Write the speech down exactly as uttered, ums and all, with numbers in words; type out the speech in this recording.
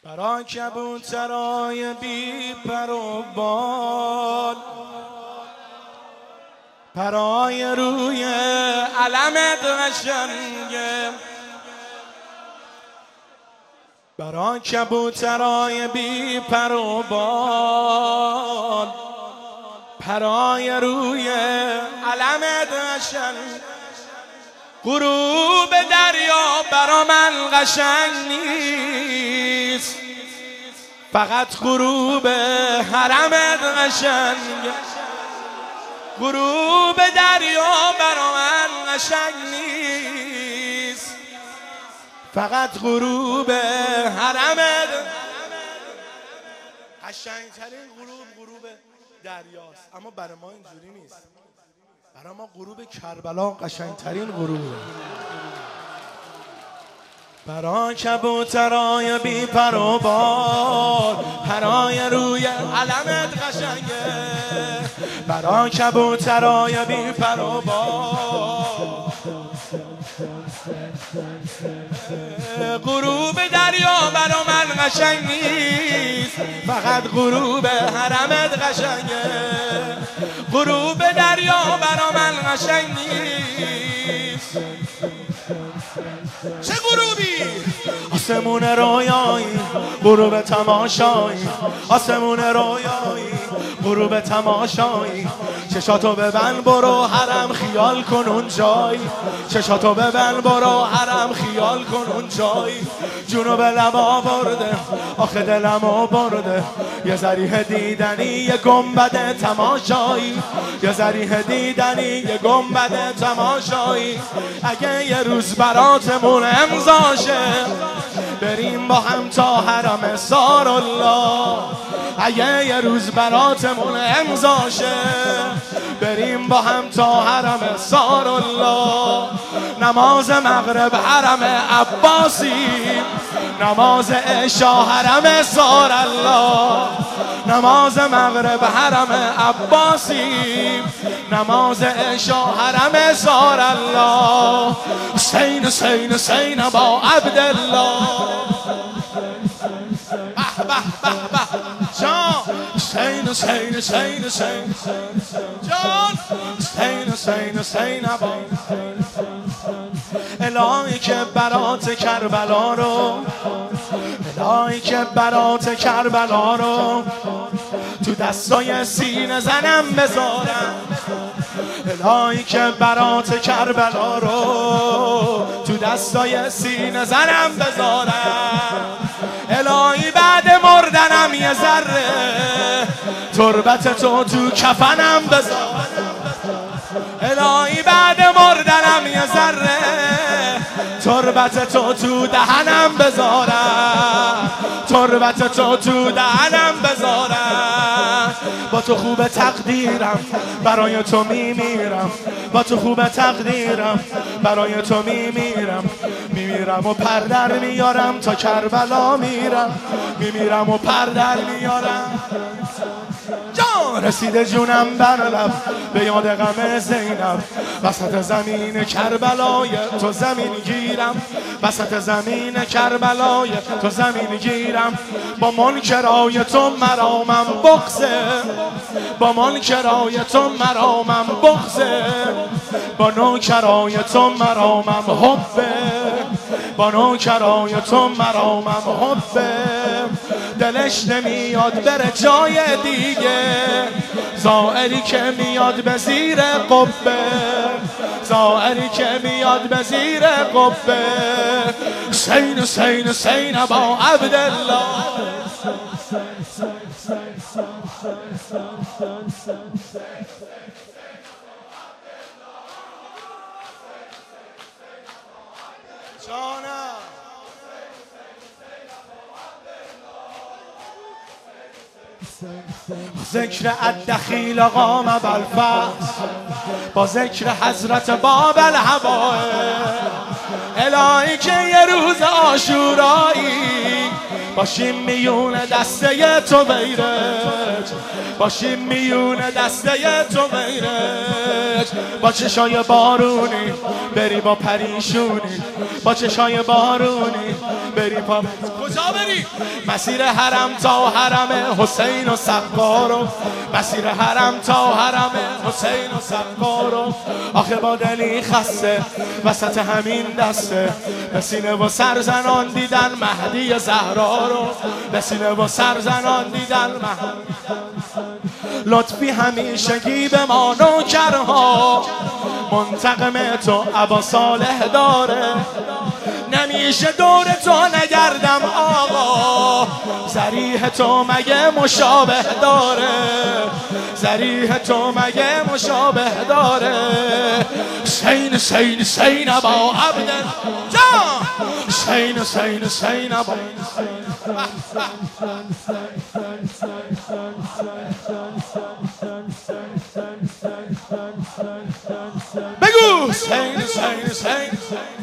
برا کبوترای بی پر و بال، پرای روی علمت قشنگه. برا کبوترای بی پر و بال، پرای روی علمت قشنگه. غروب دریا برا من قشنگ نیست، فقط غروب حرمت قشنگه. غروب دریا برا من قشنگ نیست، فقط غروب حرمت. قشنگترین غروب غروب دریاست، اما برای ما اینجوری نیست. برای ما غروب کربلا قشنگترین غروبه. برا کبوترای بی پر و بال، پرای روی علمت قشنگه. برا کبوترای بی پر و بال، غروب دریا برا من قشنگ نیست، فقط غروب حرمت قشنگه. غروب دریا برا من قشنگ نیست. چه غروبی؟ آسمون رویایی، غروب تماشایی. آسمون رویایی، غروب تماشایی. چشاتو ببند برو حرم خیال کن اون جایی. چشاتو ببند برو حرم خیال کن اون جایی. جونو به لبا برده، آخه دلمو برده. یه ذریح دیدنی یه گنبد تماشایی. یه ذریح دیدنی یه گنبد تماشایی. اگه یه روز براتمون امضاشه، بریم با هم تا حرم سارالله. اگه یه روز براتمون امضاشه، بریم با هم تا حرم سارالله. نماز مغرب حرم عباسی، نماز عشا حرم سارالله. نماز مغرب حرم عباسی، نماز عشا حرم سارالله. حسین حسین حسین با عبدالله. به به به به جان. حسین حسین حسین حسین جان. حسین حسین حسین با الهی که برات کربلا رو، الهی که برات کربلا رو تو دستای سینه زنم بذارم. الهی که برات کربلا رو تو دستای سینه زنم بذارم. الهی بعد مردنم یه ذره تربت تو تو کفنم بذار. الهی بعد مردنم یه ذره تربت تو تو دهنم بذارم. تربت تو تو دهنم بذارم. با تو خوب تقدیرم، برای تو میمیرم. با تو خوب تقدیرم، برای تو میمیرم. میمیرم و پردر میارم تا کربلا میرم. میمیرم و پردر میارم. جان رسیده جونم بر لب به یاد غم زینب. وسط زمین کربلای تو زمین گیرم. وسط زمین کربلای تو زمین گیرم. با منکرای تو مرامم بغضه. با منکرای تو مرامم بغضه. با نوکرای تو مرامم حبه. با نوکرای تو مرامم حبه. دلش نمیاد بره جای دیگه. زائری که میاد به زیر قبه. زائری که میاد به زیر قبه. حسین حسین حسین با عبدالله. جانم ذکر الدخیل قام بالفحص، با ذکر حضرت باب الهوای. الهی که یه روز عاشورایی باشیم میون دسته تو بیرج. باشیم میون دسته تو غیرت، با چشای بارونی بری با پریشونی، با چشای بارونی بری پا کجا بری؟ مسیر حرم تا حرم حسین و سقارو، مسیر حرم تا حرم حسین و سقارو. آخه با دلی خسته وسط همین دسته، به سینه و سرزنان دیدن مهدی زهرا رو، به سینه و سرزنان دیدن مهدی. لطفی همیشگی به ما نوکرها، منتقم تو ابا صالح داره، نمیشه دور تو نگردم آقا، ذریح تو مگه مشابه داره، ذریح تو مگه مشابه داره. حسین حسین حسین ابا عبد جان، حسین حسین حسین ابا. بگو حسین حسین حسین